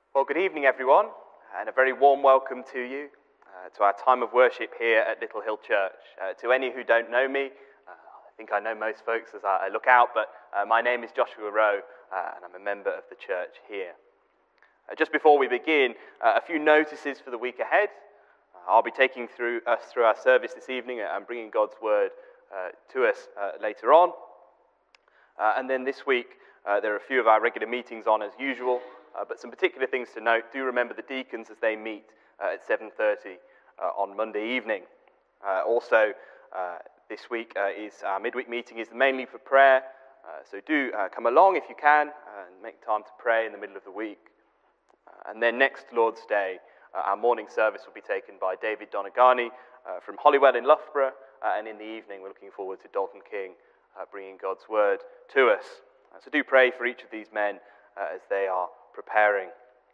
Well, good evening, everyone, and a very warm welcome to you to our time of worship here at Little Hill Church. To any who don't know me, I think I know most folks as I look out, but my name is Joshua Rowe, and I'm a member of the church here. Just before we begin, a few notices for the week ahead. I'll be taking us through our service this evening and bringing God's word to us later on. And then this week, there are a few of our regular meetings on as usual, but some particular things to note. Do remember the deacons as they meet at 7:30 on Monday evening. Also, this week is our midweek meeting is mainly for prayer, so do come along if you can and make time to pray in the middle of the week. And then next Lord's Day, our morning service will be taken by David Donagani from Holywell in Loughborough, and in the evening we're looking forward to Dalton King bringing God's word to us. So do pray for each of these men as they are preparing.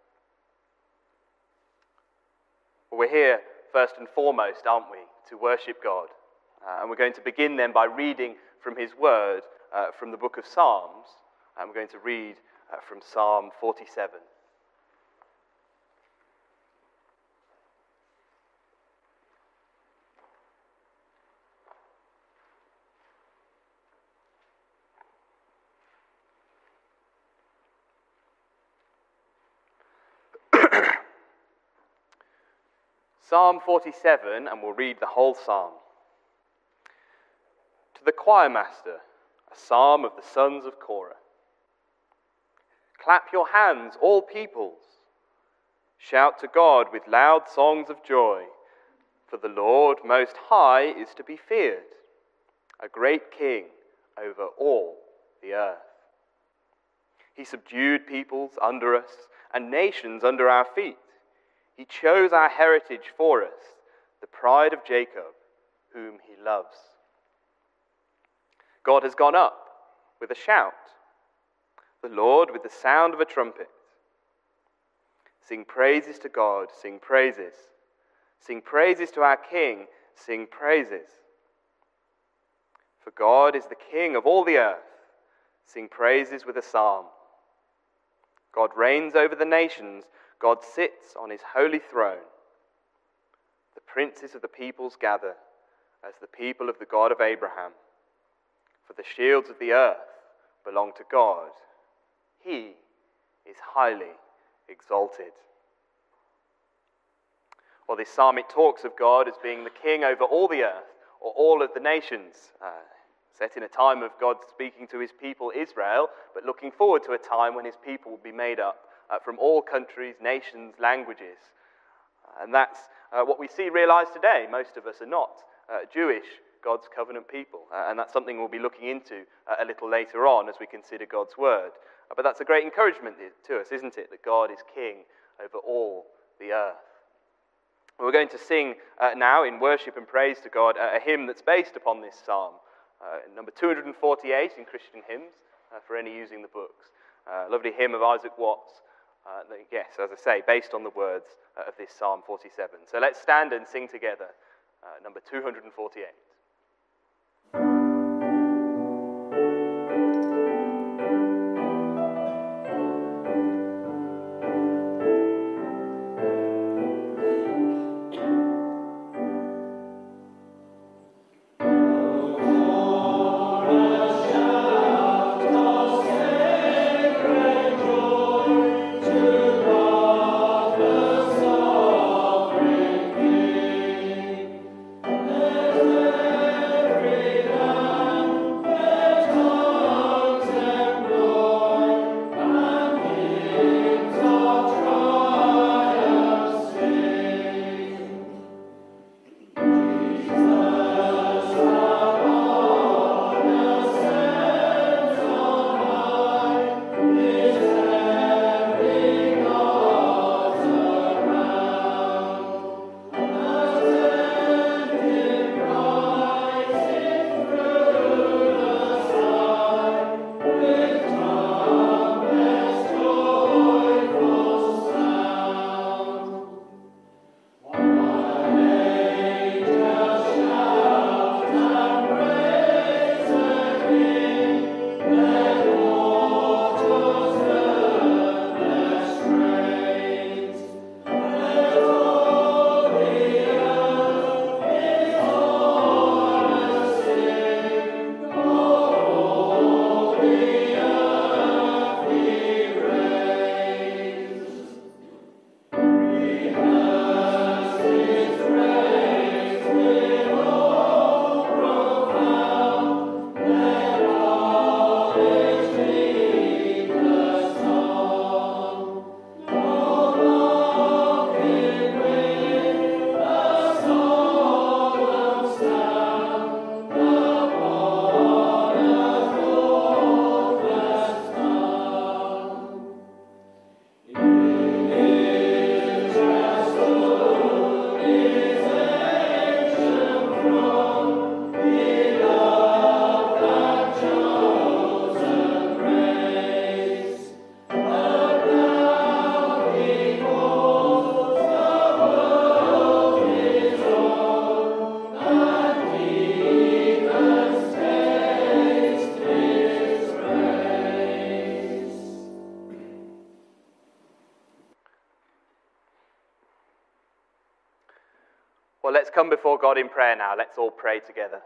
Well, we're here first and foremost, aren't we, to worship God. And we're going to begin then by reading from his word from the book of Psalms. And we're going to read from Psalm 47. Psalm 47, and we'll read the whole psalm. To the choir master, a psalm of the sons of Korah. Clap your hands, all peoples. Shout to God with loud songs of joy, for the Lord Most High is to be feared, a great king over all the earth. He subdued peoples under us and nations under our feet. He chose our heritage for us, the pride of Jacob, whom he loves. God has gone up with a shout, the Lord with the sound of a trumpet. Sing praises to God, sing praises. Sing praises to our King, sing praises. For God is the King of all the earth. Sing praises with a psalm. God reigns over the nations. God sits on his holy throne. The princes of the peoples gather as the people of the God of Abraham. For the shields of the earth belong to God. He is highly exalted. Well, this psalm, it talks of God as being the king over all the earth, or all of the nations, set in a time of God speaking to his people Israel, but looking forward to a time when his people will be made up from all countries, nations, languages. And that's what we see realized today. Most of us are not Jewish, God's covenant people. And that's something we'll be looking into a little later on as we consider God's word. But that's a great encouragement to us, isn't it? That God is king over all the earth. We're going to sing now in worship and praise to God a hymn that's based upon this psalm. Number 248 in Christian hymns, for any using the books. Lovely hymn of Isaac Watts. Yes, as I say, based on the words of this Psalm 47. So let's stand and sing together, number 248. Well, let's come before God in prayer now. Let's all pray together.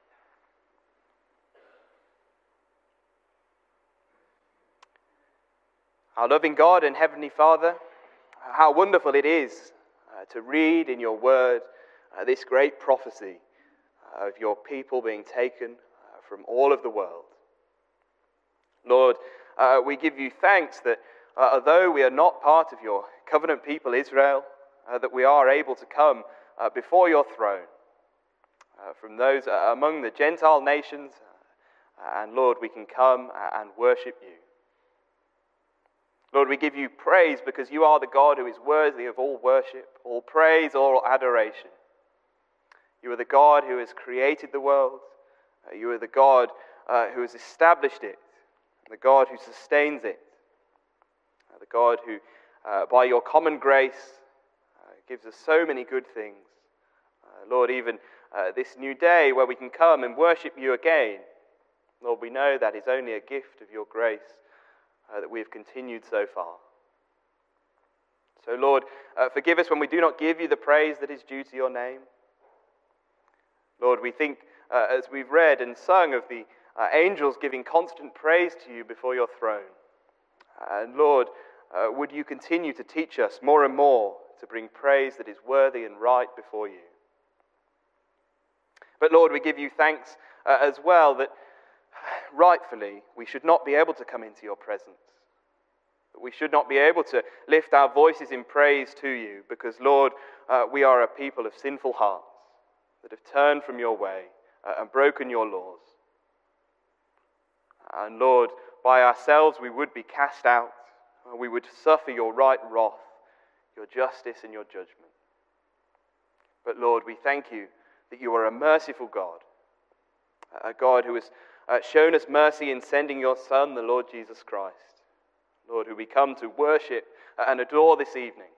Our loving God and Heavenly Father, how wonderful it is to read in your word this great prophecy of your people being taken from all of the world. Lord, we give you thanks that although we are not part of your covenant people Israel, that we are able to come before your throne from those among the Gentile nations, and Lord, we can come and worship you. Lord, we give you praise because you are the God who is worthy of all worship, all praise, all adoration. You are the God who has created the world. You are the God who has established it, the God who sustains it, the God who, by your common grace, gives us so many good things. Lord, even this new day where we can come and worship you again, Lord, we know that is only a gift of your grace that we have continued so far. So, Lord, forgive us when we do not give you the praise that is due to your name. Lord, we think, as we've read and sung, of the angels giving constant praise to you before your throne. And Lord, would you continue to teach us more and more to bring praise that is worthy and right before you. But Lord, we give you thanks as well that rightfully we should not be able to come into your presence. That we should not be able to lift our voices in praise to you because, Lord, we are a people of sinful hearts that have turned from your way and broken your laws. And Lord, by ourselves we would be cast out. We would suffer your right wrath, your justice and your judgment. But Lord, we thank you that you are a merciful God, a God who has shown us mercy in sending your Son, the Lord Jesus Christ. Lord, who we come to worship and adore this evening.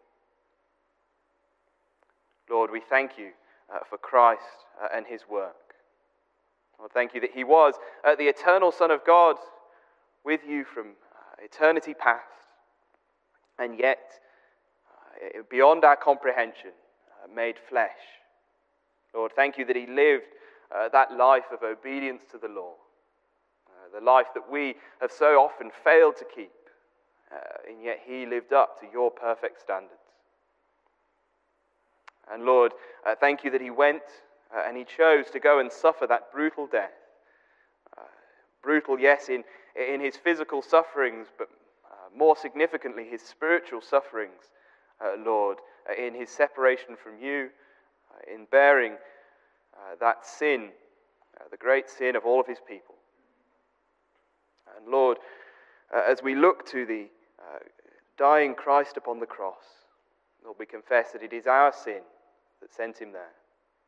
Lord, we thank you for Christ and his work. Lord, thank you that he was the eternal Son of God with you from eternity past, and yet, beyond our comprehension, made flesh. Lord, thank you that he lived that life of obedience to the law, the life that we have so often failed to keep, and yet he lived up to your perfect standards. And Lord, thank you that he went and he chose to go and suffer that brutal death. Brutal, yes, in his physical sufferings, but more significantly, his spiritual sufferings, Lord, in his separation from you, in bearing that sin, the great sin of all of his people. And Lord, as we look to the dying Christ upon the cross, Lord, we confess that it is our sin that sent him there.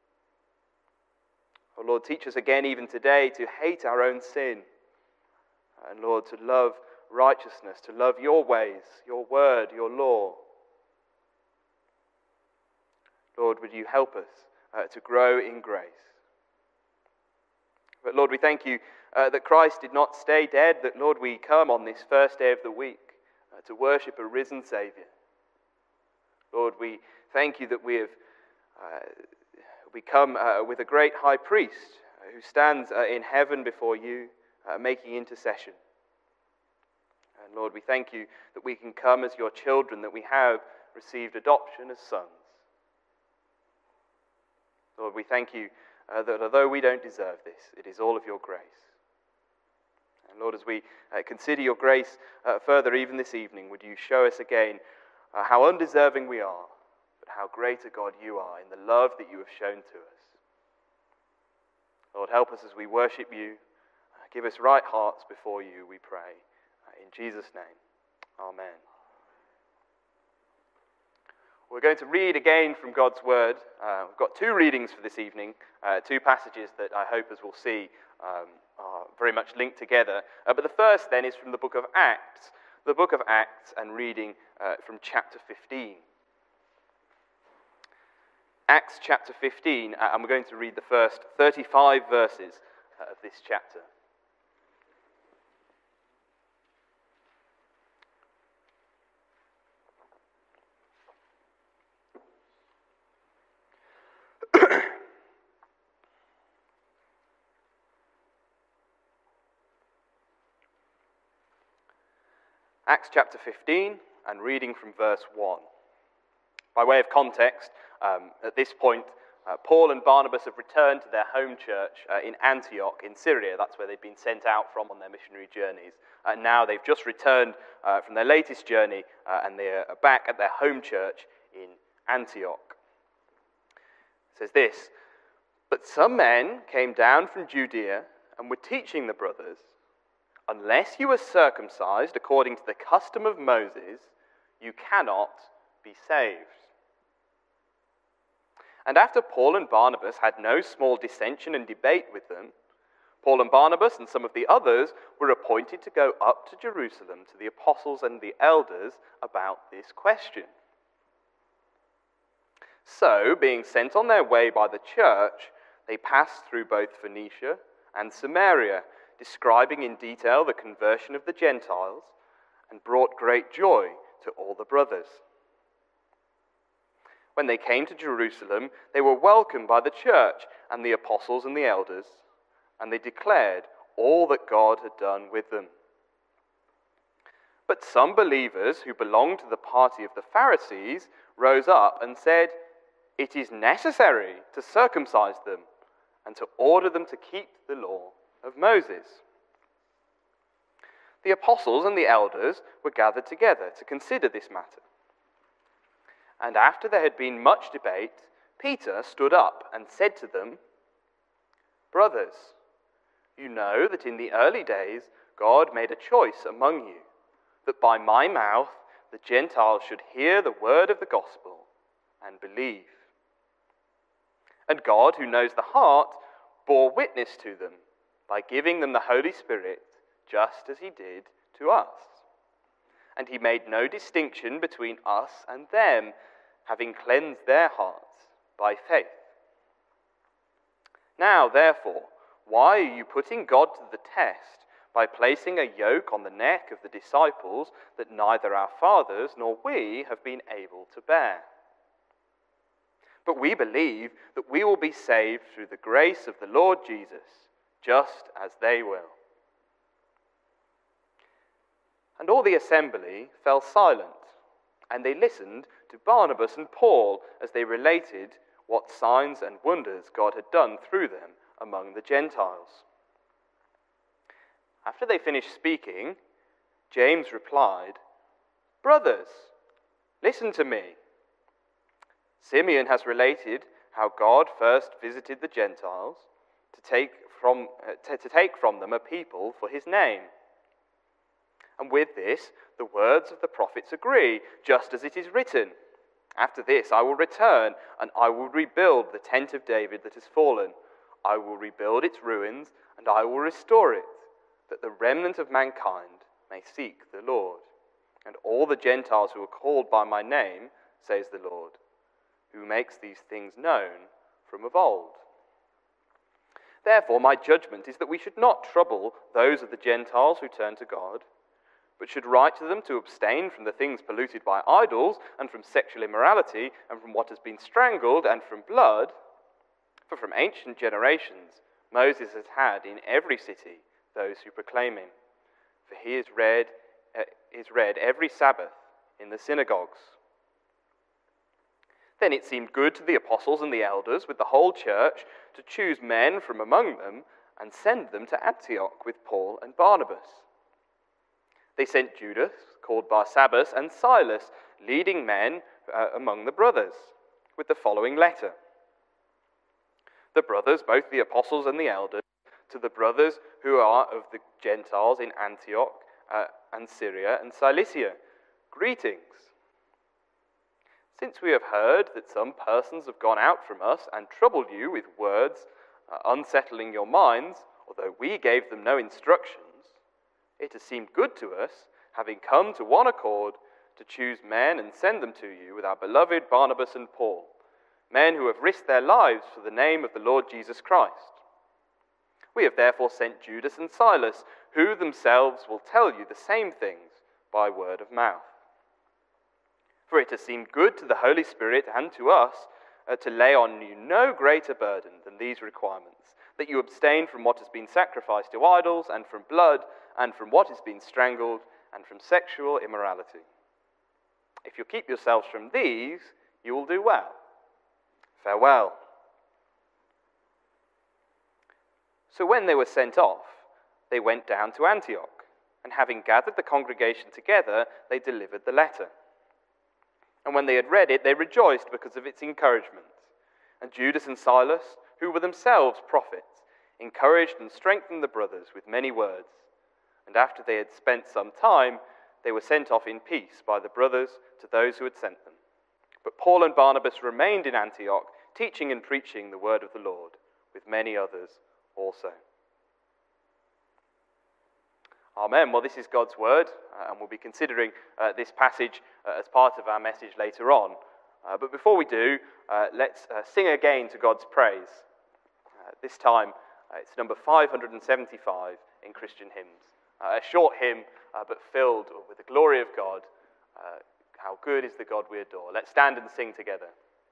Oh Lord, teach us again even today to hate our own sin, and Lord, to love righteousness, to love your ways, your word, your law. Lord, would you help us to grow in grace? But Lord, we thank you that Christ did not stay dead, that Lord, we come on this first day of the week to worship a risen Saviour. Lord, we thank you that we have come with a great high priest who stands in heaven before you, making intercession. And Lord, we thank you that we can come as your children, that we have received adoption as sons. Lord, we thank you that although we don't deserve this, it is all of your grace. And Lord, as we consider your grace further even this evening, would you show us again how undeserving we are, but how great a God you are in the love that you have shown to us. Lord, help us as we worship you. Give us right hearts before you, we pray. In Jesus' name, amen. We're going to read again from God's Word. We've got two readings for this evening, two passages that I hope, as we'll see, are very much linked together. But the first then is from the book of Acts, and reading from chapter 15. Acts chapter 15, and we're going to read the first 35 verses of this chapter. Acts chapter 15 and reading from verse 1. By way of context, at this point, Paul and Barnabas have returned to their home church in Antioch in Syria. That's where they've been sent out from on their missionary journeys. Now they've just returned from their latest journey and they are back at their home church in Antioch. It says this, "But some men came down from Judea and were teaching the brothers, 'Unless you are circumcised according to the custom of Moses, you cannot be saved.' And after Paul and Barnabas had no small dissension and debate with them, Paul and Barnabas and some of the others were appointed to go up to Jerusalem to the apostles and the elders about this question. So, being sent on their way by the church, they passed through both Phoenicia and Samaria, describing in detail the conversion of the Gentiles, and brought great joy to all the brothers. When they came to Jerusalem, they were welcomed by the church and the apostles and the elders, and they declared all that God had done with them. But some believers who belonged to the party of the Pharisees rose up and said, 'It is necessary to circumcise them and to order them to keep the law of Moses.' The apostles and the elders were gathered together to consider this matter. And after there had been much debate, Peter stood up and said to them, 'Brothers, you know that in the early days God made a choice among you, that by my mouth the Gentiles should hear the word of the gospel and believe. And God, who knows the heart, bore witness to them by giving them the Holy Spirit, just as he did to us. And he made no distinction between us and them, having cleansed their hearts by faith. Now, therefore, why are you putting God to the test by placing a yoke on the neck of the disciples that neither our fathers nor we have been able to bear? But we believe that we will be saved through the grace of the Lord Jesus, just as they will.' And all the assembly fell silent, and they listened to Barnabas and Paul as they related what signs and wonders God had done through them among the Gentiles. After they finished speaking, James replied, 'Brothers, listen to me. Simeon has related how God first visited the Gentiles to take from them a people for his name. And with this, the words of the prophets agree, just as it is written, "After this I will return, and I will rebuild the tent of David that has fallen. I will rebuild its ruins, and I will restore it, that the remnant of mankind may seek the Lord. And all the Gentiles who are called by my name, says the Lord, who makes these things known from of old." Therefore, my judgment is that we should not trouble those of the Gentiles who turn to God, but should write to them to abstain from the things polluted by idols, and from sexual immorality, and from what has been strangled, and from blood. For from ancient generations Moses has had in every city those who proclaim him. For he is read every Sabbath in the synagogues. Then it seemed good to the apostles and the elders with the whole church to choose men from among them and send them to Antioch with Paul and Barnabas. They sent Judas, called Barsabbas, and Silas, leading men among the brothers, with the following letter. The brothers, both the apostles and the elders, to the brothers who are of the Gentiles in Antioch and Syria and Cilicia, greetings. Since we have heard that some persons have gone out from us and troubled you with words, unsettling your minds, although we gave them no instructions, it has seemed good to us, having come to one accord, to choose men and send them to you with our beloved Barnabas and Paul, men who have risked their lives for the name of the Lord Jesus Christ. We have therefore sent Judas and Silas, who themselves will tell you the same things by word of mouth. For it has seemed good to the Holy Spirit and to us to lay on you no greater burden than these requirements, that you abstain from what has been sacrificed to idols, and from blood, and from what has been strangled, and from sexual immorality. If you keep yourselves from these, you will do well. Farewell." So when they were sent off, they went down to Antioch, and having gathered the congregation together, they delivered the letter. And when they had read it, they rejoiced because of its encouragement. And Judas and Silas, who were themselves prophets, encouraged and strengthened the brothers with many words. And after they had spent some time, they were sent off in peace by the brothers to those who had sent them. But Paul and Barnabas remained in Antioch, teaching and preaching the word of the Lord, with many others also. Amen. Well, this is God's word, and we'll be considering this passage as part of our message later on. But before we do, let's sing again to God's praise. This time, it's number 575 in Christian hymns. A short hymn, but filled with the glory of God. How good is the God we adore. Let's stand and sing together.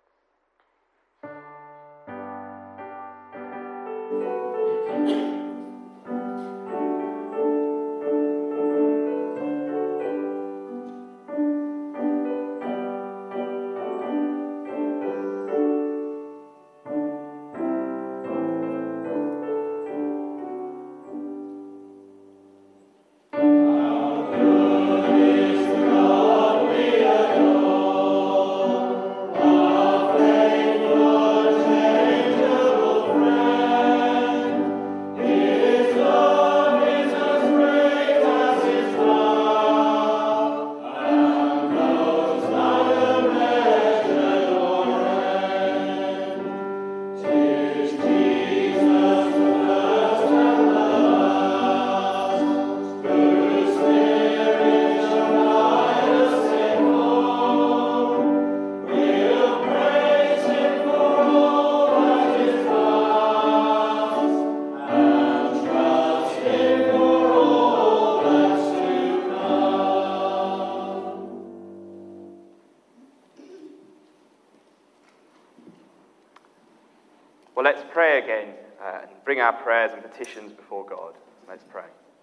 Well, let's pray again and bring our prayers and petitions before God. Let's pray.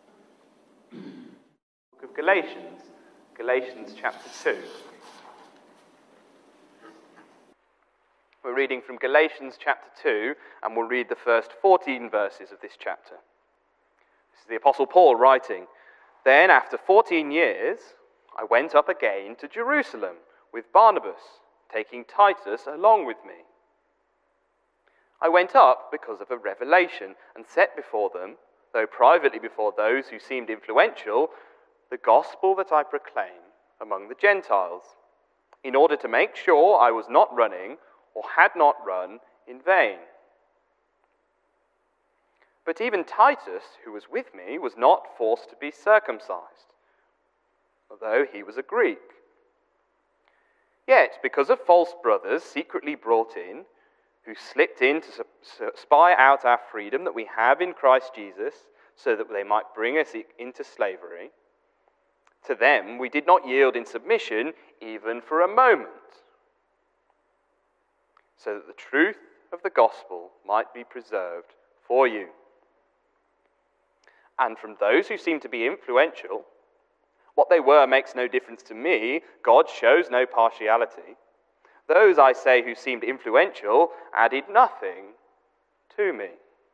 Book of Galatians chapter 2. We're reading from Galatians chapter 2, and we'll read the first 14 verses of this chapter. This is the Apostle Paul writing, "Then, after 14 years, I went up again to Jerusalem with Barnabas, taking Titus along with me. I went up because of a revelation and set before them, though privately before those who seemed influential, the gospel that I proclaim among the Gentiles, in order to make sure I was not running or had not run in vain. But even Titus, who was with me, was not forced to be circumcised, although he was a Greek. Yet, because of false brothers secretly brought in, who slipped in to spy out our freedom that we have in Christ Jesus, so that they might bring us into slavery, to them we did not yield in submission even for a moment, so that the truth of the gospel might be preserved for you. And from those who seem to be influential, what they were makes no difference to me. God shows no partiality. Those, I say, who seemed influential added nothing to me.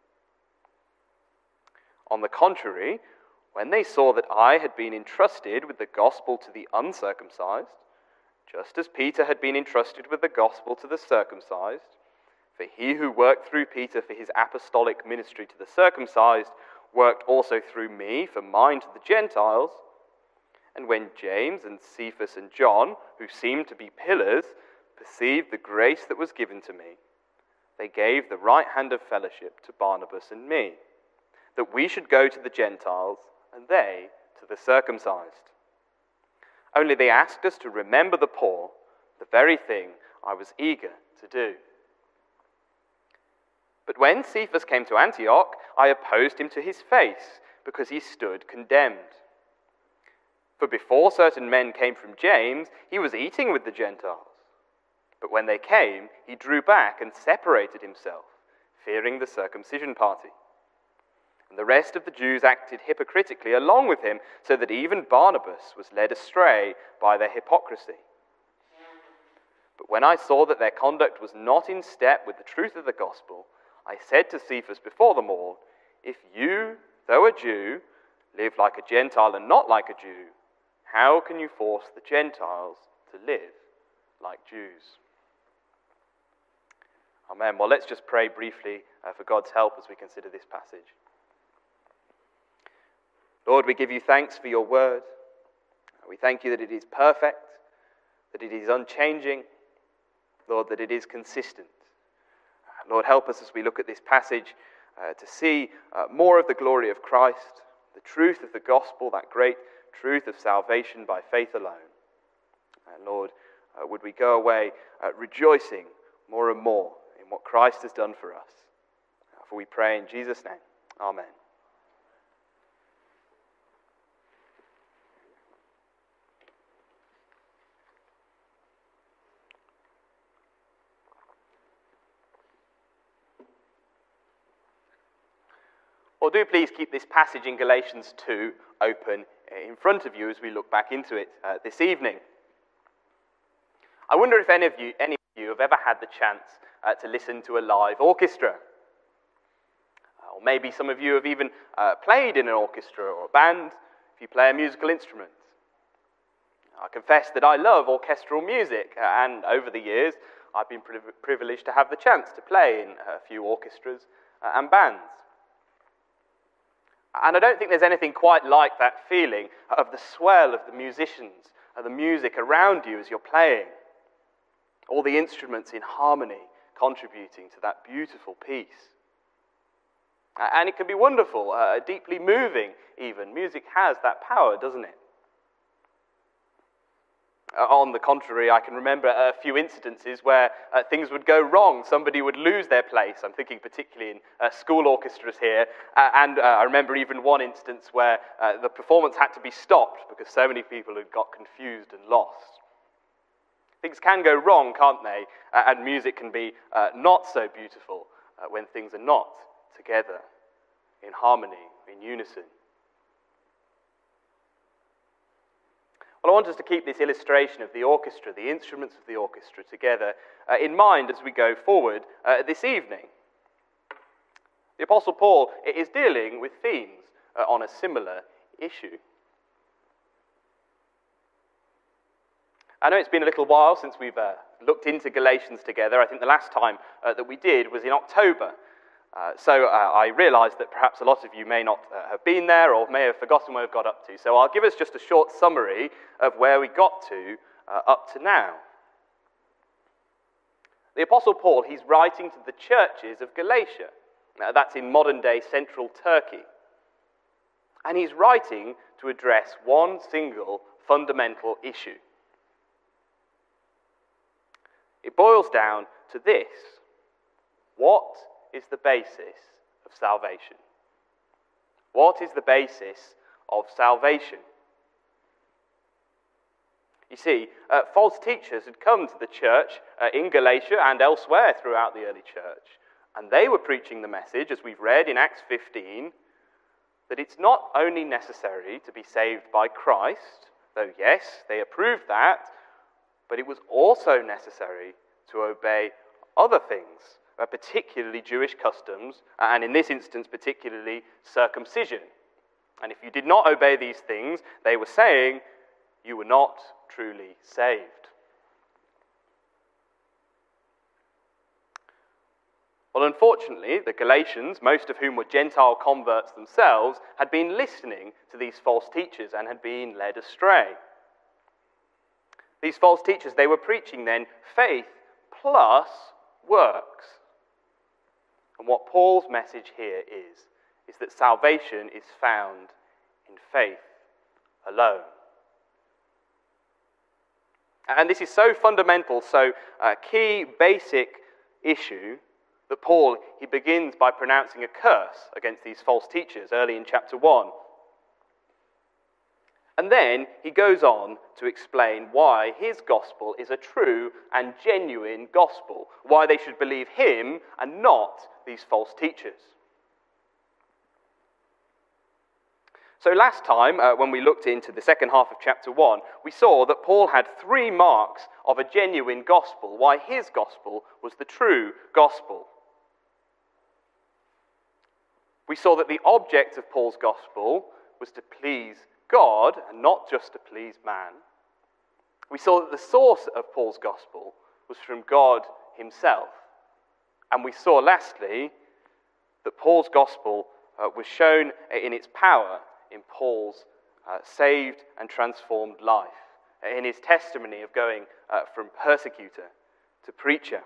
On the contrary, when they saw that I had been entrusted with the gospel to the uncircumcised, just as Peter had been entrusted with the gospel to the circumcised, for he who worked through Peter for his apostolic ministry to the circumcised worked also through me for mine to the Gentiles, and when James and Cephas and John, who seemed to be pillars, perceived the grace that was given to me, they gave the right hand of fellowship to Barnabas and me, that we should go to the Gentiles and they to the circumcised. Only they asked us to remember the poor, the very thing I was eager to do. But when Cephas came to Antioch, I opposed him to his face, because he stood condemned. For before certain men came from James, he was eating with the Gentiles. But when they came, he drew back and separated himself, fearing the circumcision party. And the rest of the Jews acted hypocritically along with him, so that even Barnabas was led astray by their hypocrisy. But when I saw that their conduct was not in step with the truth of the gospel, I said to Cephas before them all, "If you, though a Jew, live like a Gentile and not like a Jew, how can you force the Gentiles to live like Jews?" Amen. Well, let's just pray briefly for God's help as we consider this passage. Lord, we give you thanks for your word. We thank you that it is perfect, that it is unchanging, Lord, that it is consistent. Lord, help us as we look at this passage to see more of the glory of Christ, the truth of the gospel, that great truth of salvation by faith alone. And Lord, would we go away rejoicing more and more in what Christ has done for us. For we pray in Jesus' name. Amen. Well, do please keep this passage in Galatians 2 open in front of you as we look back into it this evening. I wonder if any of you have ever had the chance to listen to a live orchestra. Or maybe some of you have even played in an orchestra or a band if you play a musical instrument. I confess that I love orchestral music, and over the years I've been privileged to have the chance to play in a few orchestras and bands. And I don't think there's anything quite like that feeling of the swell of the musicians and the music around you as you're playing. All the instruments in harmony contributing to that beautiful piece. And it can be wonderful, deeply moving even. Music has that power, doesn't it? On the contrary, I can remember a few incidences where things would go wrong. Somebody would lose their place. I'm thinking particularly in school orchestras here. And I remember even one instance where the performance had to be stopped because so many people had got confused and lost. Things can go wrong, can't they? And music can be not so beautiful when things are not together, in harmony, in unison. Well, I want us to keep this illustration of the orchestra, the instruments of the orchestra together in mind as we go forward this evening. The Apostle Paul is dealing with themes on a similar issue. I know it's been a little while since we've looked into Galatians together. I think the last time that we did was in October. So I realise that perhaps a lot of you may not have been there or may have forgotten where we've got up to. So I'll give us just a short summary of where we got to up to now. The Apostle Paul, he's writing to the churches of Galatia. That's in modern-day central Turkey. And he's writing to address one single fundamental issue. It boils down to this: what is the basis of salvation? What is the basis of salvation? You see, false teachers had come to the church in Galatia and elsewhere throughout the early church, and they were preaching the message, as we've read in Acts 15, that it's not only necessary to be saved by Christ, though yes, they approved that, but it was also necessary to obey other things, particularly Jewish customs, and in this instance particularly circumcision. And if you did not obey these things, they were saying you were not truly saved. Well, unfortunately, the Galatians, most of whom were Gentile converts themselves, had been listening to these false teachers and had been led astray. These false teachers, they were preaching then faith plus works. And what Paul's message here is that salvation is found in faith alone. And this is so fundamental, so key, basic issue that Paul, he begins by pronouncing a curse against these false teachers early in chapter 1. And then he goes on to explain why his gospel is a true and genuine gospel, why they should believe him and not these false teachers. So last time, when we looked into the second half of chapter 1, we saw that Paul had 3 marks of a genuine gospel, why his gospel was the true gospel. We saw that the object of Paul's gospel was to please God and not just to please man. We saw that the source of Paul's gospel was from God himself. And we saw, lastly, that Paul's gospel was shown in its power in Paul's saved and transformed life, in his testimony of going from persecutor to preacher.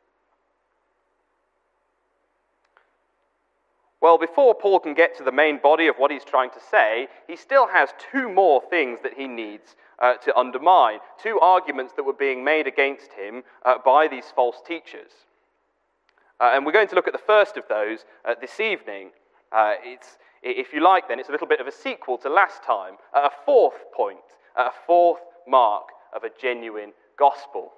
Well, before Paul can get to the main body of what he's trying to say, he still has 2 more things that he needs to undermine, 2 arguments that were being made against him by these false teachers. And we're going to look at the first of those this evening. If you like, then, it's a little bit of a sequel to last time, a 4th point, a 4th mark of a genuine gospel.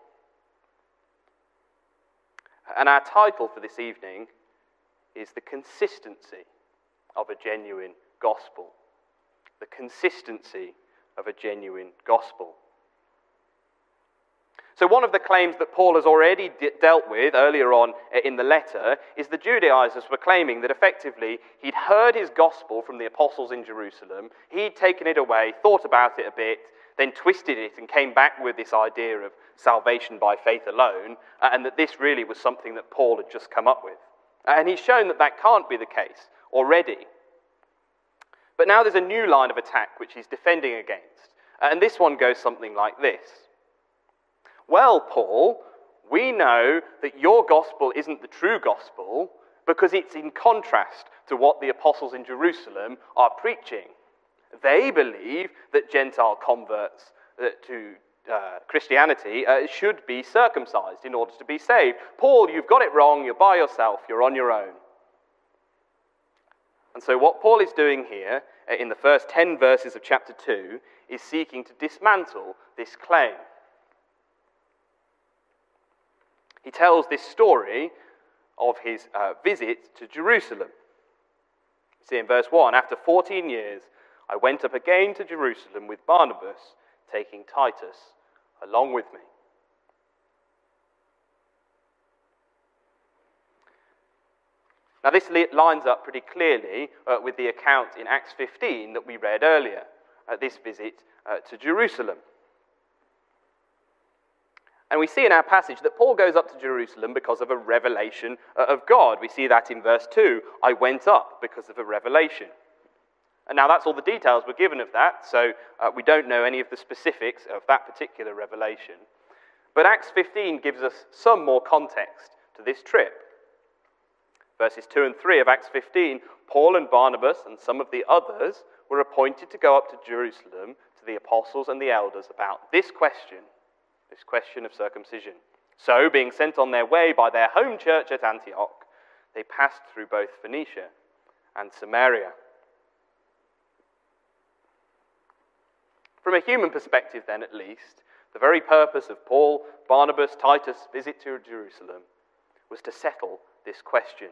And our title for this evening is the consistency of a genuine gospel. The consistency of a genuine gospel. So one of the claims that Paul has already dealt with earlier on in the letter is the Judaizers were claiming that effectively he'd heard his gospel from the apostles in Jerusalem, he'd taken it away, thought about it a bit, then twisted it and came back with this idea of salvation by faith alone, and that this really was something that Paul had just come up with. And he's shown that that can't be the case already. But now there's a new line of attack which he's defending against. And this one goes something like this. Well, Paul, we know that your gospel isn't the true gospel because it's in contrast to what the apostles in Jerusalem are preaching. They believe that Gentile converts to Christianity should be circumcised in order to be saved. Paul, you've got it wrong, you're by yourself, you're on your own. And so what Paul is doing here in the first 10 verses of chapter 2 is seeking to dismantle this claim. He tells this story of his visit to Jerusalem. You see in verse 1, after 14 years, I went up again to Jerusalem with Barnabas, taking Titus along with me. Now this lines up pretty clearly with the account in Acts 15 that we read earlier, this visit to Jerusalem. And we see in our passage that Paul goes up to Jerusalem because of a revelation of God. We see that in verse 2, I went up because of a revelation. And now that's all the details were given of that, so we don't know any of the specifics of that particular revelation. But Acts 15 gives us some more context to this trip. Verses 2 and 3 of Acts 15, Paul and Barnabas and some of the others were appointed to go up to Jerusalem to the apostles and the elders about this question of circumcision. So, being sent on their way by their home church at Antioch, they passed through both Phoenicia and Samaria. From a human perspective, then, at least, the very purpose of Paul, Barnabas, Titus' visit to Jerusalem was to settle this question.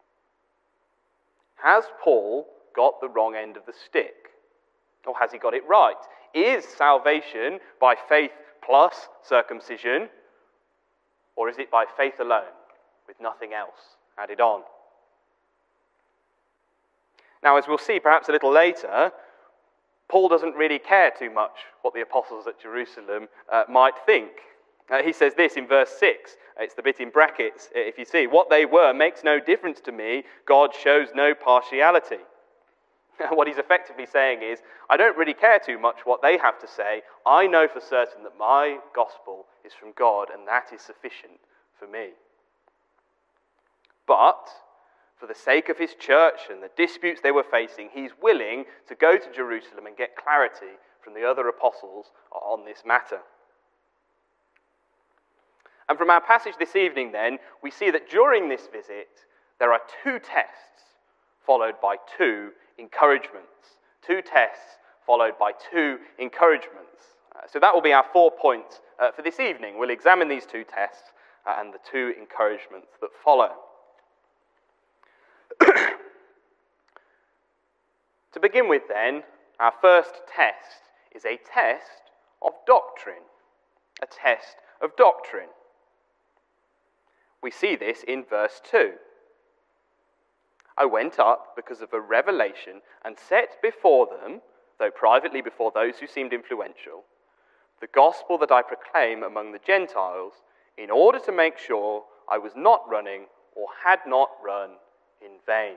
Has Paul got the wrong end of the stick? Or has he got it right? Is salvation by faith plus circumcision? Or is it by faith alone, with nothing else added on? Now, as we'll see perhaps a little later, Paul doesn't really care too much what the apostles at Jerusalem might think. He says this in verse 6, it's the bit in brackets, if you see, what they were makes no difference to me, God shows no partiality. What he's effectively saying is, I don't really care too much what they have to say, I know for certain that my gospel is from God and that is sufficient for me. But, for the sake of his church and the disputes they were facing, he's willing to go to Jerusalem and get clarity from the other apostles on this matter. And from our passage this evening then, we see that during this visit, there are 2 tests followed by 2 encouragements. 2 tests followed by 2 encouragements. So that will be our 4 points for this evening. We'll examine these 2 tests and the 2 encouragements that follow. To begin with then, our first test is a test of doctrine. A test of doctrine. We see this in verse 2. I went up because of a revelation and set before them, though privately before those who seemed influential, the gospel that I proclaim among the Gentiles, in order to make sure I was not running or had not run in vain.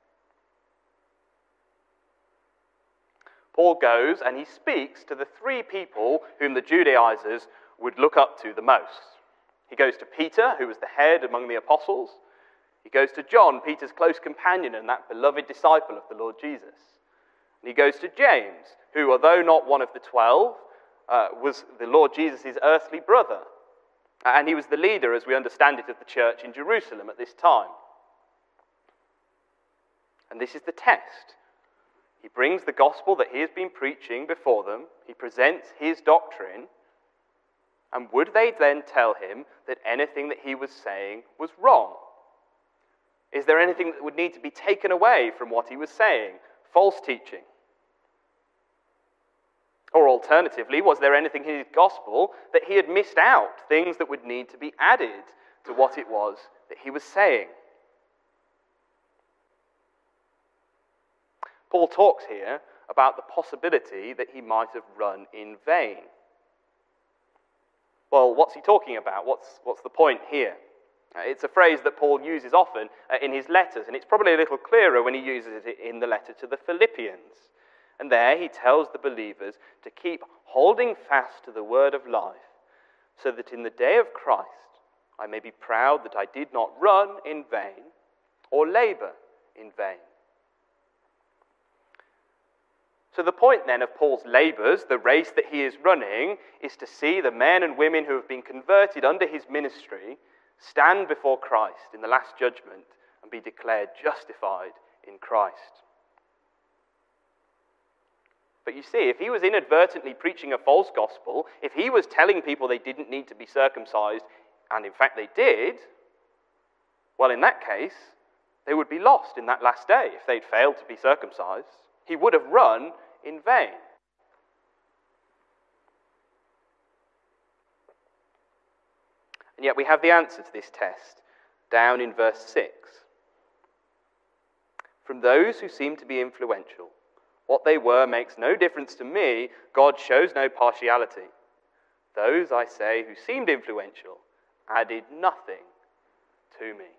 Paul goes and he speaks to the three people whom the Judaizers would look up to the most. He goes to Peter, who was the head among the apostles. He goes to John, Peter's close companion and that beloved disciple of the Lord Jesus. And he goes to James, who, although not one of the 12, was the Lord Jesus' earthly brother. And he was the leader, as we understand it, of the church in Jerusalem at this time. And this is the test. He brings the gospel that he has been preaching before them. He presents his doctrine. And would they then tell him that anything that he was saying was wrong? Is there anything that would need to be taken away from what he was saying? False teaching? Or alternatively, was there anything in his gospel that he had missed out? Things that would need to be added to what it was that he was saying? Paul talks here about the possibility that he might have run in vain. Well, what's he talking about? What's the point here? It's a phrase that Paul uses often in his letters, and it's probably a little clearer when he uses it in the letter to the Philippians. And there he tells the believers to keep holding fast to the word of life, so that in the day of Christ I may be proud that I did not run in vain or labor in vain. So the point then of Paul's labours, the race that he is running, is to see the men and women who have been converted under his ministry stand before Christ in the last judgment and be declared justified in Christ. But you see, if he was inadvertently preaching a false gospel, if he was telling people they didn't need to be circumcised, and in fact they did, well, in that case, they would be lost in that last day if they'd failed to be circumcised. He would have run in vain. And yet we have the answer to this test down in verse 6. From those who seem to be influential, what they were makes no difference to me. God shows no partiality. Those, I say, who seemed influential added nothing to me.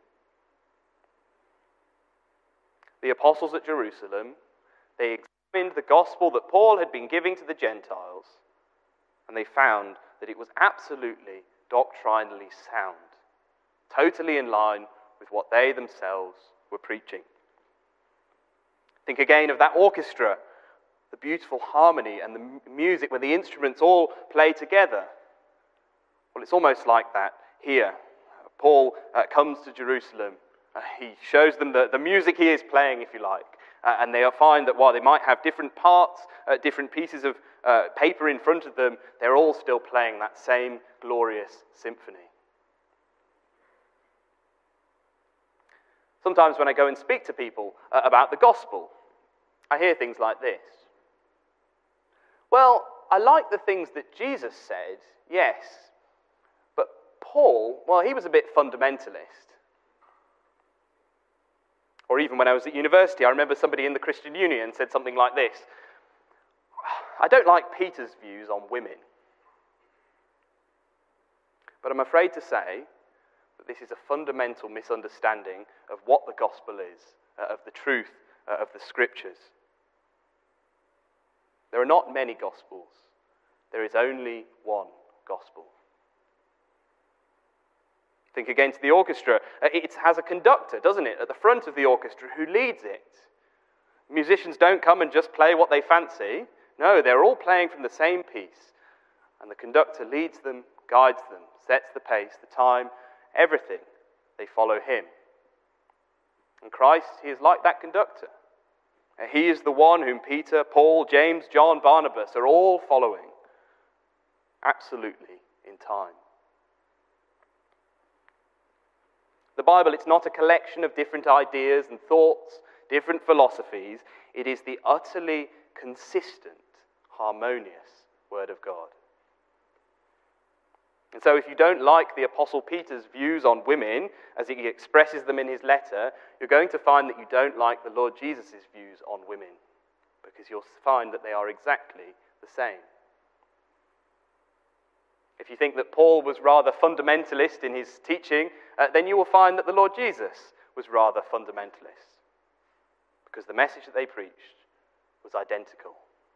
The apostles at Jerusalem, they examined the gospel that Paul had been giving to the Gentiles, and they found that it was absolutely doctrinally sound, totally in line with what they themselves were preaching. Think again of that orchestra, the beautiful harmony and the music when the instruments all play together. Well, it's almost like that here. Paul comes to Jerusalem. He shows them the music he is playing, if you like. And they find that while they might have different parts, different pieces of paper in front of them, they're all still playing that same glorious symphony. Sometimes when I go and speak to people about the gospel, I hear things like this. Well, I like the things that Jesus said, yes, but Paul, well, he was a bit fundamentalist. Or even when I was at university, I remember somebody in the Christian Union said something like this. I don't like Peter's views on women. But I'm afraid to say that this is a fundamental misunderstanding of what the gospel is, of the truth of the scriptures. There are not many gospels. There is only one gospel. Think again to the orchestra. It has a conductor, doesn't it, at the front of the orchestra who leads it. Musicians don't come and just play what they fancy. No, they're all playing from the same piece. And the conductor leads them, guides them, sets the pace, the time, everything. They follow him. And Christ, he is like that conductor. He is the one whom Peter, Paul, James, John, Barnabas are all following. Absolutely in time. The Bible, it's not a collection of different ideas and thoughts, different philosophies. It is the utterly consistent, harmonious Word of God. And so if you don't like the Apostle Peter's views on women, as he expresses them in his letter, you're going to find that you don't like the Lord Jesus' views on women, because you'll find that they are exactly the same. If you think that Paul was rather fundamentalist in his teaching, then you will find that the Lord Jesus was rather fundamentalist, because the message that they preached was identical.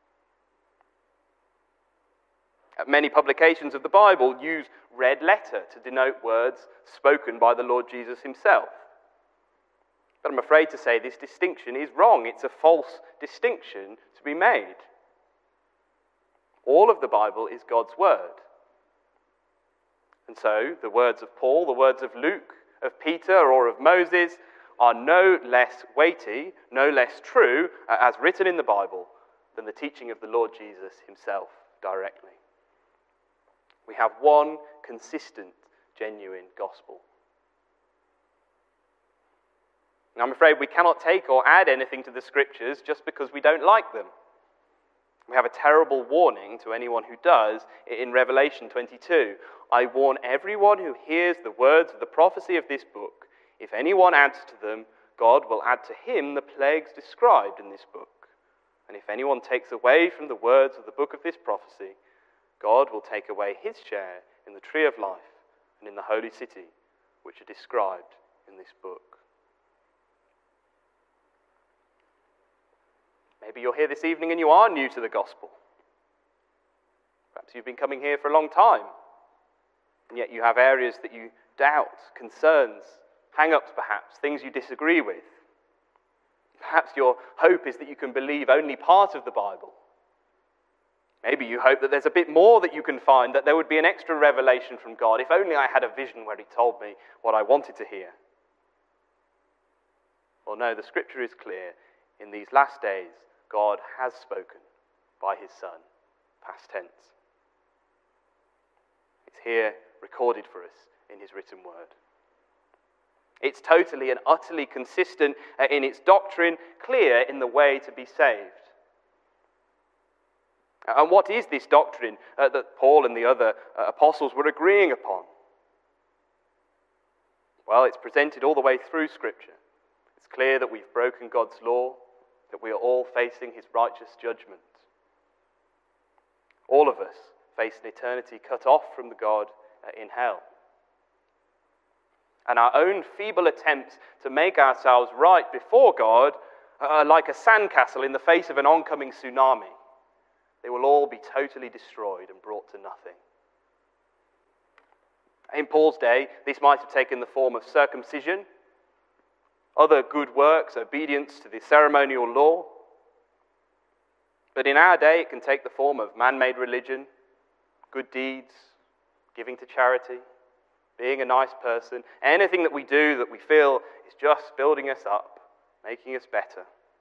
Many publications of the Bible use red letter to denote words spoken by the Lord Jesus himself. But I'm afraid to say this distinction is wrong. It's a false distinction to be made. All of the Bible is God's word. And so the words of Paul, the words of Luke, of Peter, or of Moses are no less weighty, no less true, as written in the Bible, than the teaching of the Lord Jesus himself directly. We have one consistent, genuine gospel. And I'm afraid we cannot take or add anything to the Scriptures just because we don't like them. We have a terrible warning to anyone who does in Revelation 22. I warn everyone who hears the words of the prophecy of this book. If anyone adds to them, God will add to him the plagues described in this book. And if anyone takes away from the words of the book of this prophecy, God will take away his share in the tree of life and in the holy city, which are described in this book. Maybe you're here this evening and you are new to the gospel. Perhaps you've been coming here for a long time, and yet you have areas that you doubt, concerns, hang-ups perhaps, things you disagree with. Perhaps your hope is that you can believe only part of the Bible. Maybe you hope that there's a bit more that you can find, that there would be an extra revelation from God. If only I had a vision where he told me what I wanted to hear. Well, no, the Scripture is clear. In these last days, God has spoken by his Son, past tense. It's here recorded for us in his written word. It's totally and utterly consistent in its doctrine, clear in the way to be saved. And what is this doctrine that Paul and the other apostles were agreeing upon? Well, it's presented all the way through Scripture. It's clear that we've broken God's law, that we are all facing his righteous judgment. All of us face an eternity cut off from the God in hell. And our own feeble attempts to make ourselves right before God are like a sandcastle in the face of an oncoming tsunami. They will all be totally destroyed and brought to nothing. In Paul's day, this might have taken the form of circumcision, other good works, obedience to the ceremonial law. But in our day, it can take the form of man-made religion, good deeds, giving to charity, being a nice person, anything that we do that we feel is just building us up, making us better.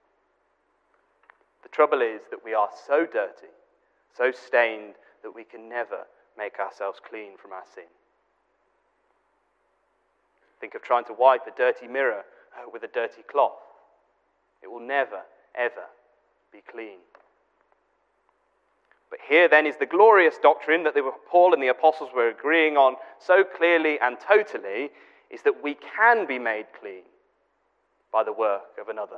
The trouble is that we are so dirty, so stained, that we can never make ourselves clean from our sin. Think of trying to wipe a dirty mirror with a dirty cloth. It will never, ever be clean. But here then is the glorious doctrine that Paul and the apostles were agreeing on so clearly and totally, is that we can be made clean by the work of another.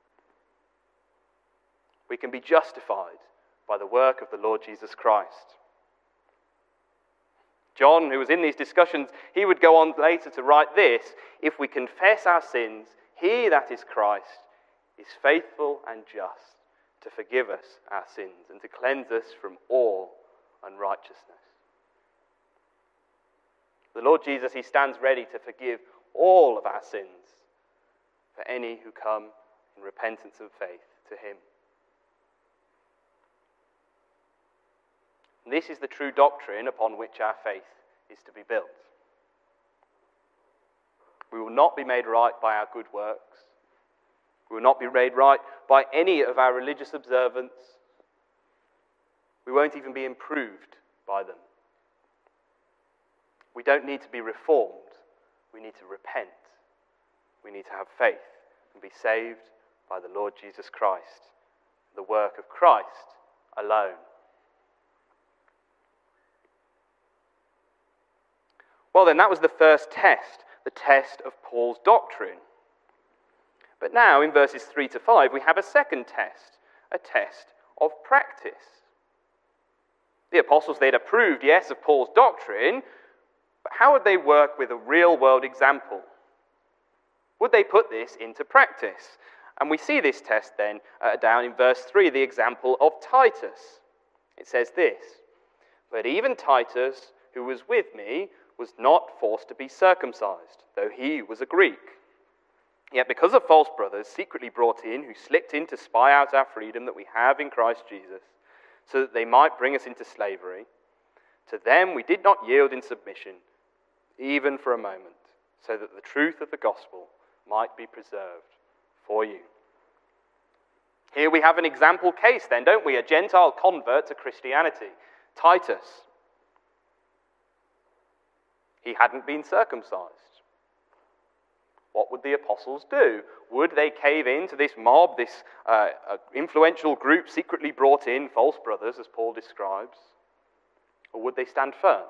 We can be justified by the work of the Lord Jesus Christ. John, who was in these discussions, he would go on later to write this: if we confess our sins, he, that is Christ, is faithful and just to forgive us our sins and to cleanse us from all unrighteousness. The Lord Jesus, he stands ready to forgive all of our sins for any who come in repentance and faith to him. This is the true doctrine upon which our faith is to be built. We will not be made right by our good works. We will not be made right by any of our religious observance. We won't even be improved by them. We don't need to be reformed. We need to repent. We need to have faith and be saved by the Lord Jesus Christ, the work of Christ alone. Well then, that was the first test, the test of Paul's doctrine. But now, in verses 3 to 5, we have a second test, a test of practice. The apostles, they'd approved, yes, of Paul's doctrine, but how would they work with a real-world example? Would they put this into practice? And we see this test then down in verse 3, the example of Titus. It says this, "But even Titus, who was with me, was not forced to be circumcised, though he was a Greek. Yet because of false brothers secretly brought in, who slipped in to spy out our freedom that we have in Christ Jesus, so that they might bring us into slavery, to them we did not yield in submission, even for a moment, so that the truth of the gospel might be preserved for you." Here we have an example case then, don't we? A Gentile convert to Christianity, Titus. He hadn't been circumcised. What would the apostles do? Would they cave in to this mob, this influential group secretly brought in, false brothers, as Paul describes? Or would they stand firm?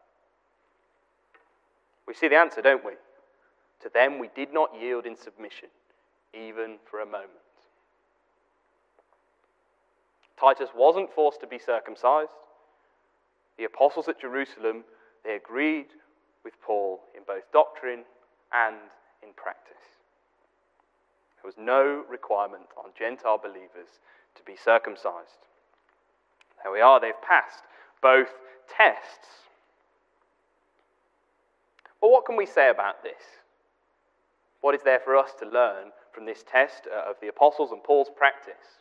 We see the answer, don't we? To them we did not yield in submission, even for a moment. Titus wasn't forced to be circumcised. The apostles at Jerusalem, they agreed with Paul in both doctrine and in practice. There was no requirement on Gentile believers to be circumcised. There we are, they've passed both tests. But what can we say about this? What is there for us to learn from this test of the apostles and Paul's practice?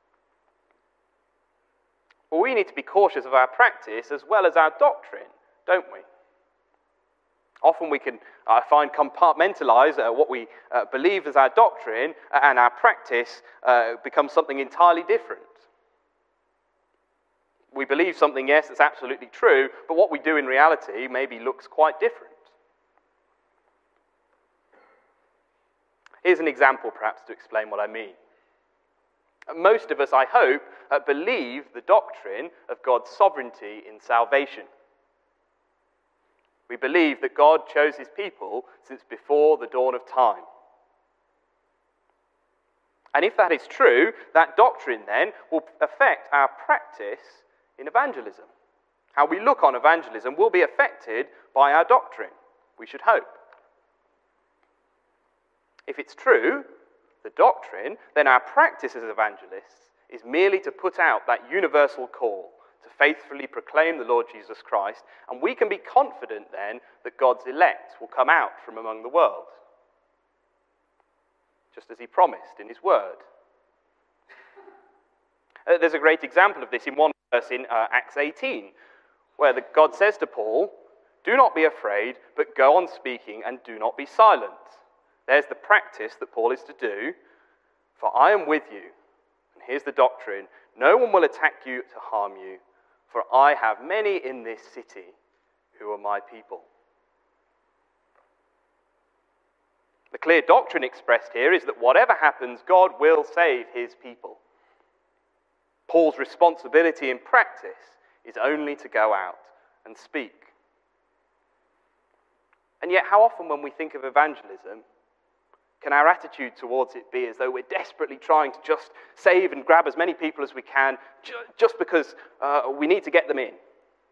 Well, we need to be cautious of our practice as well as our doctrine, don't we? Often we can, I find, compartmentalize what we believe as our doctrine, and our practice becomes something entirely different. We believe something, yes, that's absolutely true, but what we do in reality maybe looks quite different. Here's an example, perhaps, to explain what I mean. Most of us, I hope, believe the doctrine of God's sovereignty in salvation. We believe that God chose his people since before the dawn of time. And if that is true, that doctrine then will affect our practice in evangelism. How we look on evangelism will be affected by our doctrine, we should hope. If it's true, the doctrine, then our practice as evangelists is merely to put out that universal call to faithfully proclaim the Lord Jesus Christ, and we can be confident then that God's elect will come out from among the world, just as he promised in his word. There's a great example of this in one verse in Acts 18, where God says to Paul, "Do not be afraid, but go on speaking and do not be silent." There's the practice that Paul is to do. "For I am with you," and here's the doctrine, "no one will attack you to harm you, for I have many in this city who are my people." The clear doctrine expressed here is that whatever happens, God will save his people. Paul's responsibility in practice is only to go out and speak. And yet, how often when we think of evangelism, can our attitude towards it be as though we're desperately trying to just save and grab as many people as we can just because we need to get them in?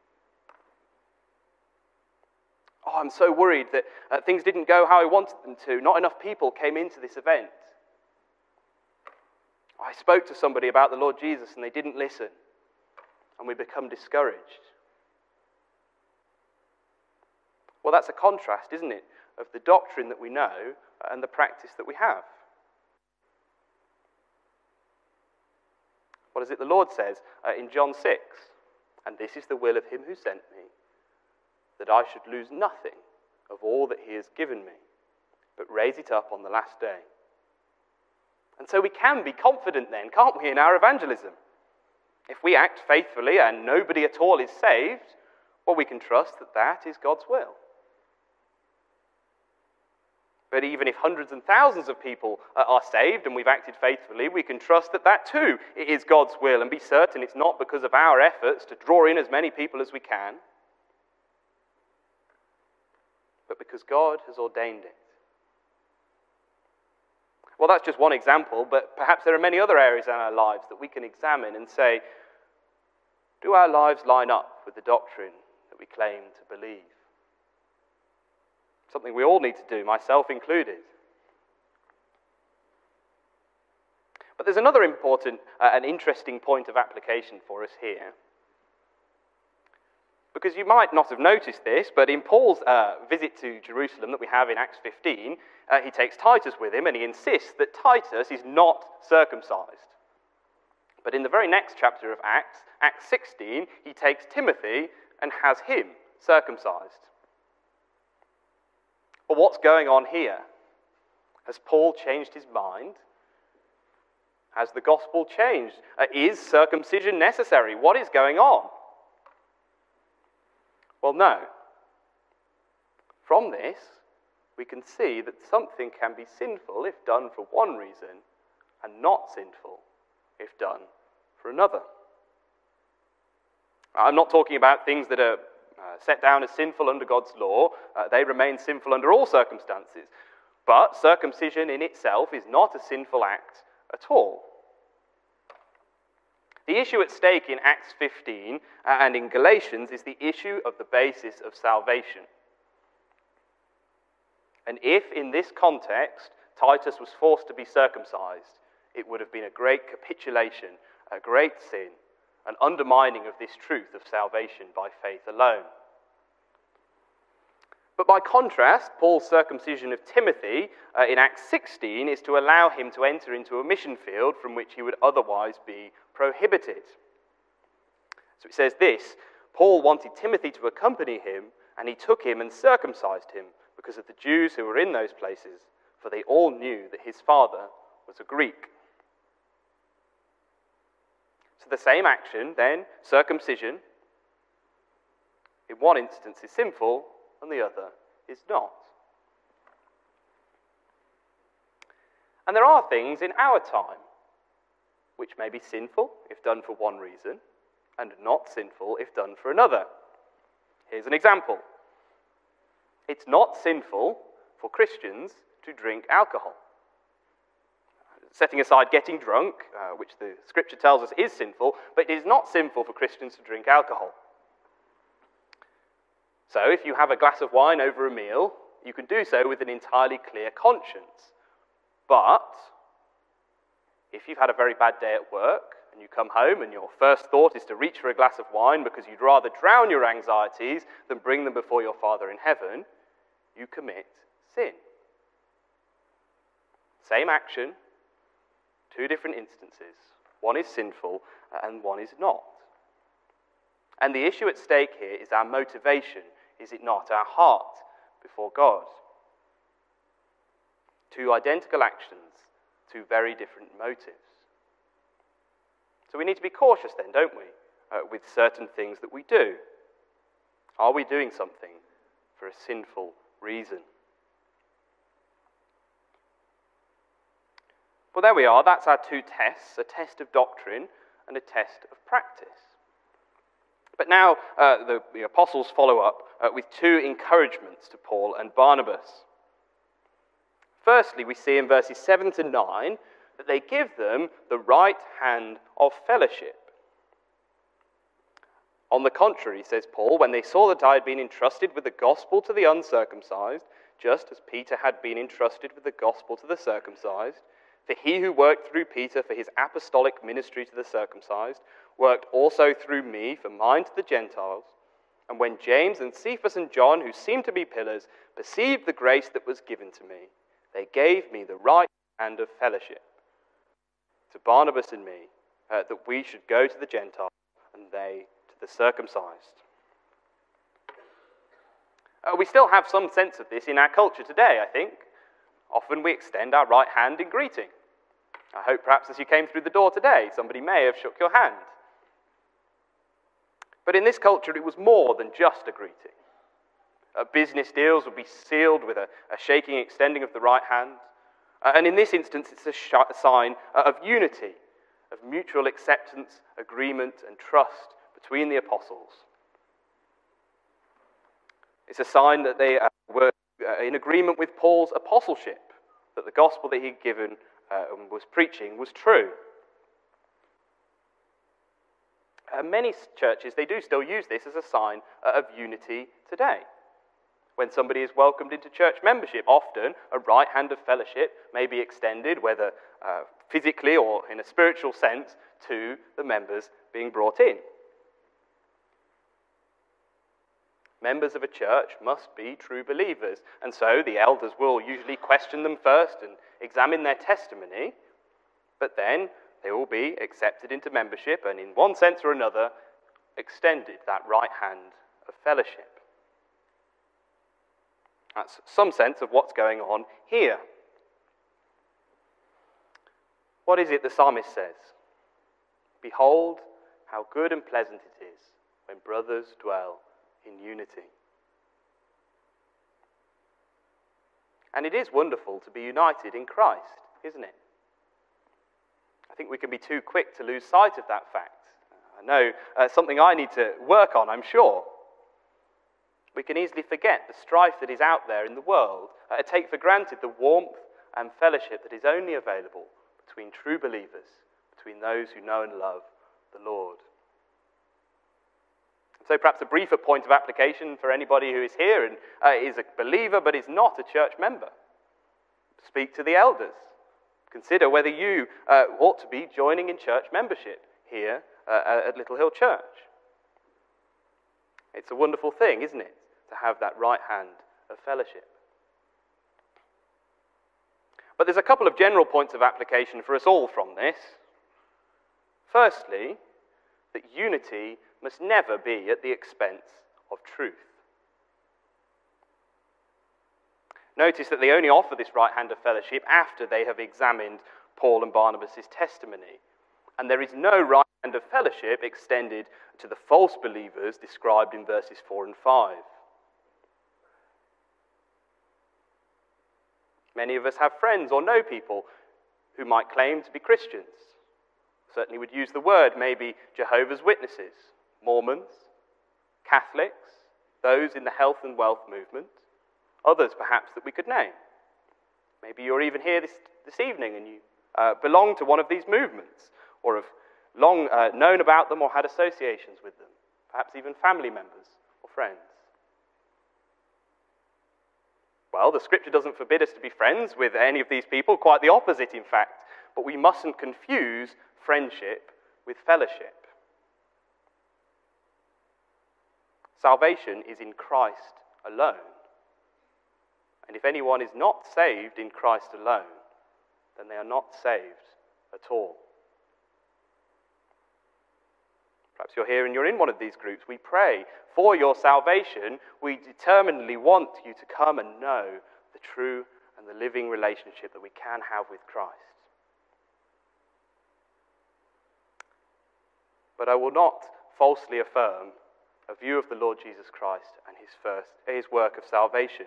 Oh, I'm so worried that things didn't go how I wanted them to. Not enough people came into this event. I spoke to somebody about the Lord Jesus and they didn't listen. And we become discouraged. Well, that's a contrast, isn't it, of the doctrine that we know and the practice that we have. What is it the Lord says in John 6? "And this is the will of him who sent me, that I should lose nothing of all that he has given me, but raise it up on the last day." And so we can be confident then, can't we, in our evangelism? If we act faithfully and nobody at all is saved, well, we can trust that that is God's will. But even if hundreds and thousands of people are saved and we've acted faithfully, we can trust that that too is God's will and be certain it's not because of our efforts to draw in as many people as we can, but because God has ordained it. Well, that's just one example, but perhaps there are many other areas in our lives that we can examine and say, do our lives line up with the doctrine that we claim to believe? Something we all need to do, myself included. But there's another important and interesting point of application for us here. Because you might not have noticed this, but in Paul's visit to Jerusalem that we have in Acts 15, he takes Titus with him and he insists that Titus is not circumcised. But in the very next chapter of Acts, Acts 16, he takes Timothy and has him circumcised. Well, what's going on here? Has Paul changed his mind? Has the gospel changed? Is circumcision necessary? What is going on? Well, no. From this, we can see that something can be sinful if done for one reason, and not sinful if done for another. I'm not talking about things that are set down as sinful under God's law. They remain sinful under all circumstances. But circumcision in itself is not a sinful act at all. The issue at stake in Acts 15 and in Galatians is the issue of the basis of salvation. And if, in this context, Titus was forced to be circumcised, it would have been a great capitulation, a great sin, an undermining of this truth of salvation by faith alone. But by contrast, Paul's circumcision of Timothy in Acts 16 is to allow him to enter into a mission field from which he would otherwise be prohibited. So it says this: Paul wanted Timothy to accompany him, and he took him and circumcised him because of the Jews who were in those places, for they all knew that his father was a Greek. So the same action, then, circumcision, in one instance is sinful, and the other is not. And there are things in our time which may be sinful if done for one reason, and not sinful if done for another. Here's an example. It's not sinful for Christians to drink alcohol. Setting aside getting drunk, which the scripture tells us is sinful, but it is not sinful for Christians to drink alcohol. So if you have a glass of wine over a meal, you can do so with an entirely clear conscience. But if you've had a very bad day at work, and you come home and your first thought is to reach for a glass of wine because you'd rather drown your anxieties than bring them before your Father in heaven, you commit sin. Same action, two different instances. One is sinful and one is not. And the issue at stake here is our motivation, is it not? Our heart before God. Two identical actions, two very different motives. So we need to be cautious then, don't we, with certain things that we do. Are we doing something for a sinful reason? Well, there we are. That's our two tests, a test of doctrine and a test of practice. But now the apostles follow up with two encouragements to Paul and Barnabas. Firstly, we see in verses 7 to 9 that they give them the right hand of fellowship. On the contrary, says Paul, when they saw that I had been entrusted with the gospel to the uncircumcised, just as Peter had been entrusted with the gospel to the circumcised, for he who worked through Peter for his apostolic ministry to the circumcised, worked also through me for mine to the Gentiles. And when James and Cephas and John, who seemed to be pillars, perceived the grace that was given to me, they gave me the right hand of fellowship to Barnabas and me, that we should go to the Gentiles and they to the circumcised. We still have some sense of this in our culture today, I think. Often we extend our right hand in greeting. I hope perhaps as you came through the door today, somebody may have shook your hand. But in this culture, it was more than just a greeting. Business deals would be sealed with a shaking extending of the right hand. And in this instance, it's a sign of unity, of mutual acceptance, agreement, and trust between the apostles. It's a sign that they were in agreement with Paul's apostleship, that the gospel that he'd given and was preaching was true. Many churches, they do still use this as a sign of unity today. When somebody is welcomed into church membership, often a right hand of fellowship may be extended, whether physically or in a spiritual sense, to the members being brought in. Members of a church must be true believers, and so the elders will usually question them first and examine their testimony, but then they will be accepted into membership and, in one sense or another, extended that right hand of fellowship. That's some sense of what's going on here. What is it the psalmist says? Behold, how good and pleasant it is when brothers dwell in unity. And it is wonderful to be united in Christ, isn't it? I think we can be too quick to lose sight of that fact. I know something I need to work on, I'm sure. We can easily forget the strife that is out there in the world, take for granted the warmth and fellowship that is only available between true believers, between those who know and love the Lord. So perhaps a briefer point of application for anybody who is here and is a believer but is not a church member. Speak to the elders. Consider whether you ought to be joining in church membership here at Little Hill Church. It's a wonderful thing, isn't it, to have that right hand of fellowship. But there's a couple of general points of application for us all from this. Firstly, that unity must never be at the expense of truth. Notice that they only offer this right hand of fellowship after they have examined Paul and Barnabas' testimony. And there is no right hand of fellowship extended to the false believers described in verses 4 and 5. Many of us have friends or know people who might claim to be Christians. Certainly would use the word, maybe Jehovah's Witnesses, Mormons, Catholics, those in the health and wealth movement, others perhaps that we could name. Maybe you're even here this evening and you belong to one of these movements or have long known about them or had associations with them, perhaps even family members or friends. Well, the scripture doesn't forbid us to be friends with any of these people, quite the opposite in fact, but we mustn't confuse friendship with fellowship. Salvation is in Christ alone. And if anyone is not saved in Christ alone, then they are not saved at all. Perhaps you're here and you're in one of these groups. We pray for your salvation. We determinedly want you to come and know the true and the living relationship that we can have with Christ. But I will not falsely affirm a view of the Lord Jesus Christ and his work of salvation.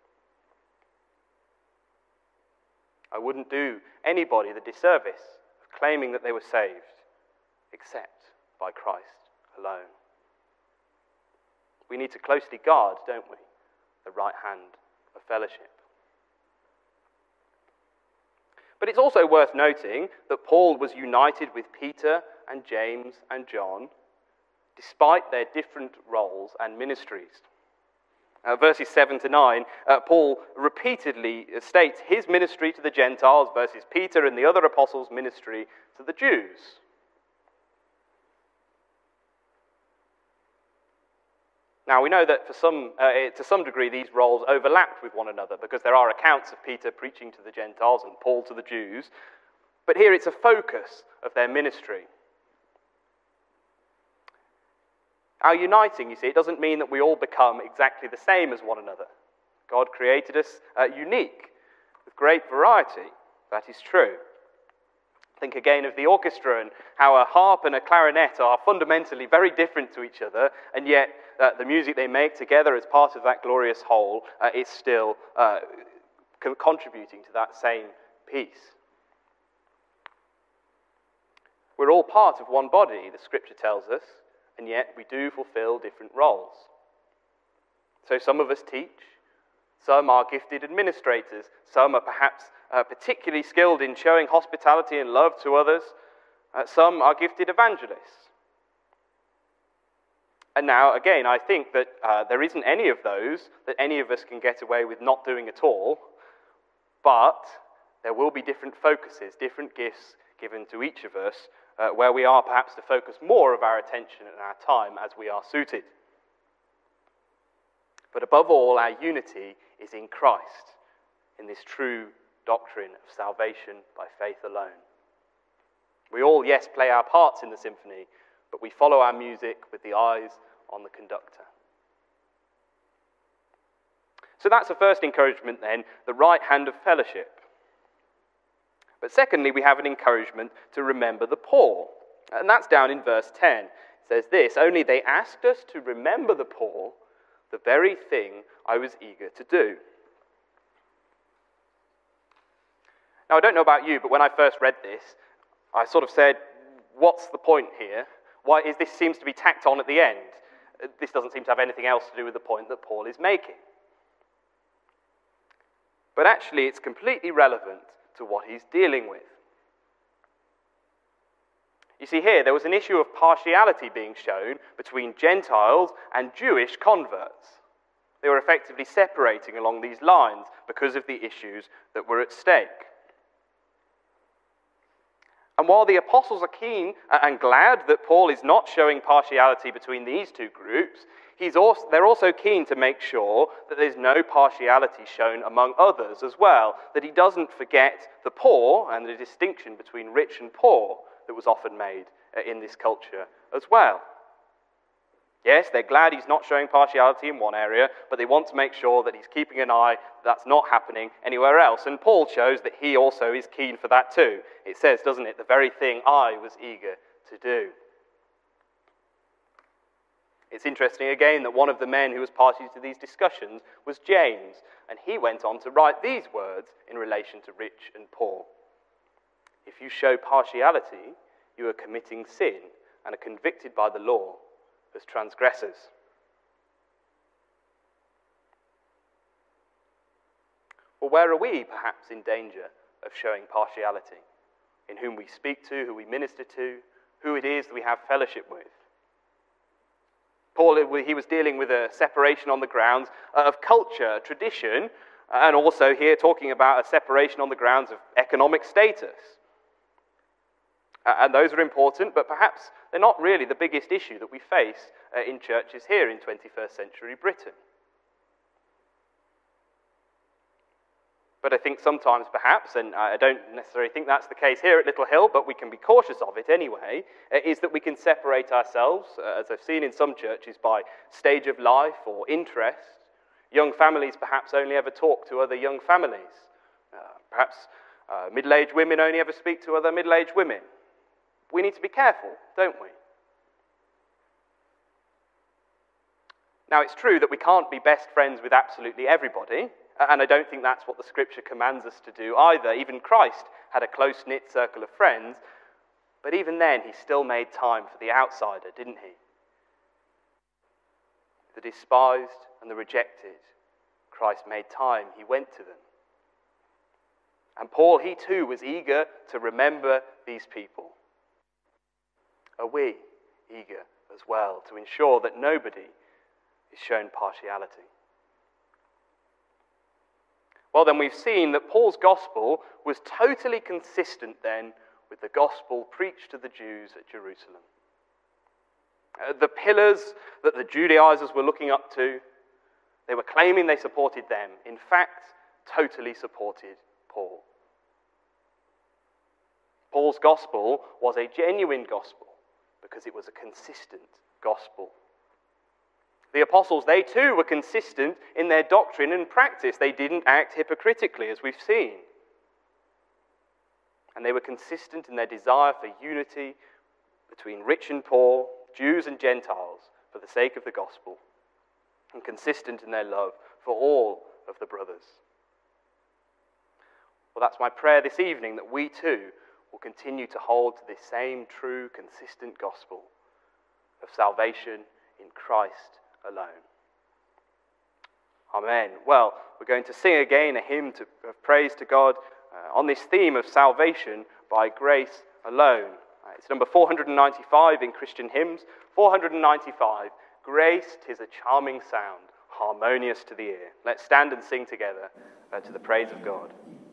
I wouldn't do anybody the disservice of claiming that they were saved except by Christ alone. We need to closely guard, don't we, the right hand of fellowship. But it's also worth noting that Paul was united with Peter and James and John despite their different roles and ministries. Verses 7 to 9, Paul repeatedly states his ministry to the Gentiles versus Peter and the other apostles' ministry to the Jews. Now, we know that to some degree these roles overlapped with one another because there are accounts of Peter preaching to the Gentiles and Paul to the Jews. But here it's a focus of their ministry. Our uniting, you see, it doesn't mean that we all become exactly the same as one another. God created us unique, with great variety. That is true. Think again of the orchestra and how a harp and a clarinet are fundamentally very different to each other, and yet the music they make together as part of that glorious whole is still contributing to that same piece. We're all part of one body, the scripture tells us, and yet we do fulfill different roles. So some of us teach, some are gifted administrators, some are perhaps particularly skilled in showing hospitality and love to others, some are gifted evangelists. And now, again, I think that there isn't any of those that any of us can get away with not doing at all, but there will be different focuses, different gifts given to each of us, where we are perhaps to focus more of our attention and our time as we are suited. But above all, our unity is in Christ, in this true doctrine of salvation by faith alone. We all, yes, play our parts in the symphony, but we follow our music with the eyes on the conductor. So that's the first encouragement then, the right hand of fellowship. But secondly, we have an encouragement to remember the poor. And that's down in verse 10. It says this, "Only they asked us to remember the poor, the very thing I was eager to do." Now, I don't know about you, but when I first read this, I sort of said, what's the point here? Why is this seems to be tacked on at the end? This doesn't seem to have anything else to do with the point that Paul is making. But actually, it's completely relevant to what he's dealing with. You see here, there was an issue of partiality being shown between Gentiles and Jewish converts. They were effectively separating along these lines because of the issues that were at stake. And while the apostles are keen and glad that Paul is not showing partiality between these two groups, they're also keen to make sure that there's no partiality shown among others as well, that he doesn't forget the poor and the distinction between rich and poor that was often made in this culture as well. Yes, they're glad he's not showing partiality in one area, but they want to make sure that he's keeping an eye that's not happening anywhere else. And Paul shows that he also is keen for that too. It says, doesn't it, the very thing I was eager to do. It's interesting again that one of the men who was party to these discussions was James, and he went on to write these words in relation to rich and poor. "If you show partiality, you are committing sin and are convicted by the law as transgressors." Well, where are we perhaps in danger of showing partiality? In whom we speak to, who we minister to, who it is that we have fellowship with? Paul, he was dealing with a separation on the grounds of culture, tradition, and also here talking about a separation on the grounds of economic status. And those are important, but perhaps they're not really the biggest issue that we face in churches here in 21st century Britain. But I think sometimes perhaps, and I don't necessarily think that's the case here at Little Hill, but we can be cautious of it anyway, is that we can separate ourselves, as I've seen in some churches, by stage of life or interest. Young families perhaps only ever talk to other young families. Perhaps middle-aged women only ever speak to other middle-aged women. We need to be careful, don't we? Now, it's true that we can't be best friends with absolutely everybody, and I don't think that's what the Scripture commands us to do either. Even Christ had a close-knit circle of friends, but even then he still made time for the outsider, didn't he? The despised and the rejected, Christ made time, he went to them. And Paul, he too was eager to remember these people. Are we eager as well to ensure that nobody is shown partiality? Well, then we've seen that Paul's gospel was totally consistent then with the gospel preached to the Jews at Jerusalem. The pillars that the Judaizers were looking up to, they were claiming they supported them. In fact, totally supported Paul. Paul's gospel was a genuine gospel because it was a consistent gospel. The apostles, they too were consistent in their doctrine and practice. They didn't act hypocritically, as we've seen. and they were consistent in their desire for unity between rich and poor, Jews and Gentiles, for the sake of the gospel, and consistent in their love for all of the brothers. Well, that's my prayer this evening, that we too will continue to hold to this same true, consistent gospel of salvation in Christ alone. Amen. Well, we're going to sing again a hymn of praise to God on this theme of salvation by grace alone. It's number 495 in Christian hymns. 495, Grace, 'tis a charming sound, harmonious to the ear. Let's stand and sing together to the praise of God.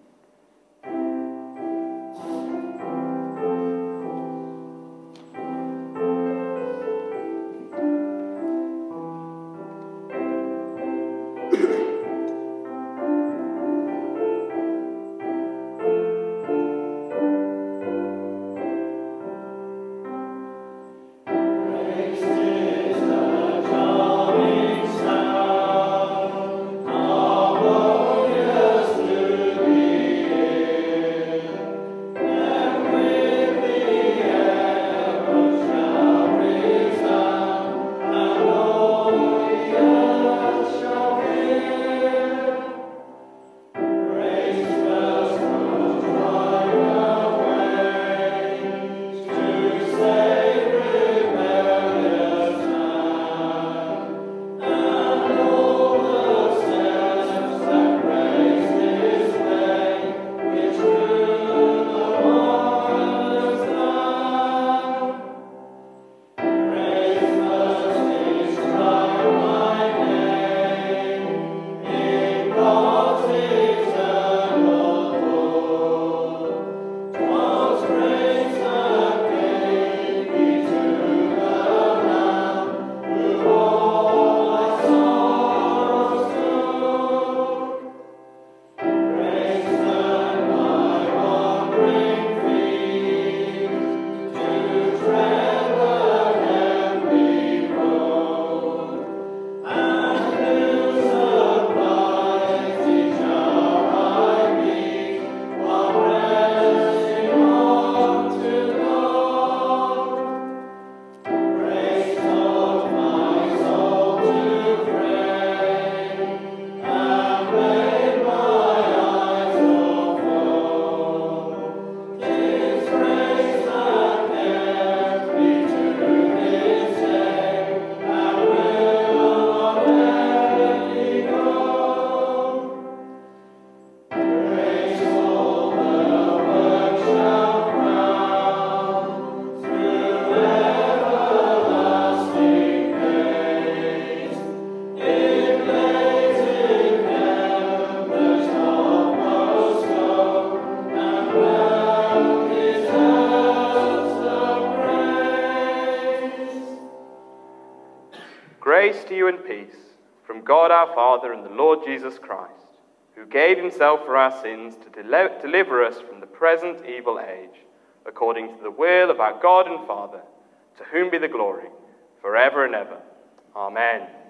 Grace to you and peace from God our Father and the Lord Jesus Christ, who gave himself for our sins to deliver us from the present evil age, according to the will of our God and Father, to whom be the glory forever and ever. Amen.